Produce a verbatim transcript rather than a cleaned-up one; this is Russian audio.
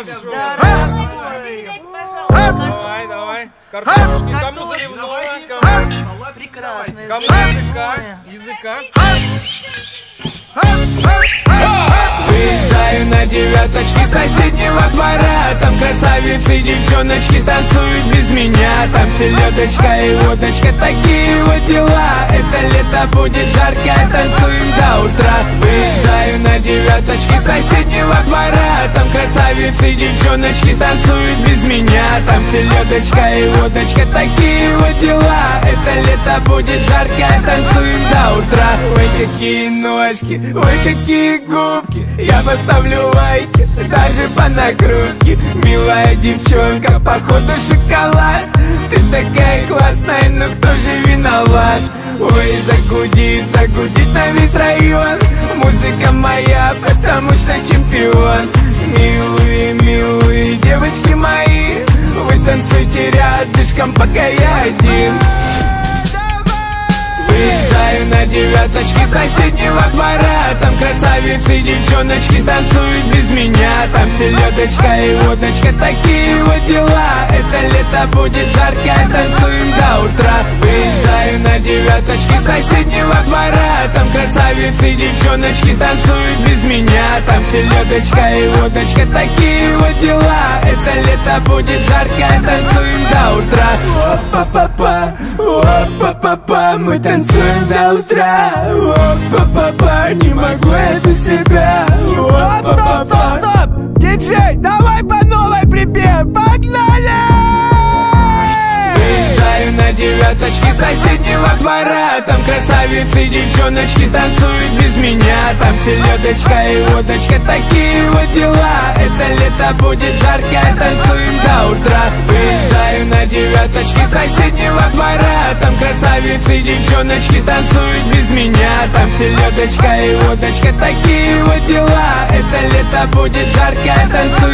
Хорошо. Давай, давай. Картошки. Кому заливного? Прекрасно. Кому языка? Языка. Выезжаю на девяточке соседнего двора. Там красавицы, девчоночки танцуют без меня. Там селедочка и водочка, такие вот дела. Это лето будет жарко, танцуем до утра. Выезжаю на девяточке соседнего двора. Там красавицы, девчоночки танцуют без меня. Там селедочка и водочка, такие вот дела. Это лето будет жарко, танцуем до утра. Ой, какие ножки, ой, какие губки. Я поставлю лайки, даже по накрутке. Милая девчонка, походу шоколад. Ты такая классная, но кто же виноват? Ой, загудит, загудит на весь район. Музыка моя, потому что чемпион. Милые, милые девочки мои, вы танцуйте рядышком, пока я один. Выезжаю на девяточке соседнего двора. Там красавицы, девчоночки танцуют без меня. Там селедочка и водочка, такие вот дела. Это лето будет жарко, танцуем до утра. Выезжаю на девяточке соседнего двора. Там красавицы, девчоночки танцуют без меня. Там селедочка и водочка, такие вот дела. Это лето будет жарко, танцуем до утра. Опа-па-па, опа-па-па, мы танцуем до утра. Опа-па-па, не могу я без себя. Опа-па-па. Стоп, стоп, стоп! Диджей, давай по новой припев, погнали! Выезжаю на девяточке соседнего двора. Там красавицы, девчоночки танцуют без меня. Там селедочка и водочка, такие вот дела. Это лето будет жарко, танцуем до утра. Выезжаю на девяточке соседнего двора. Там красавицы, девчоночки танцуют без меня. Там селедочка и водочка, такие вот дела. Это лето будет жарко, танцуем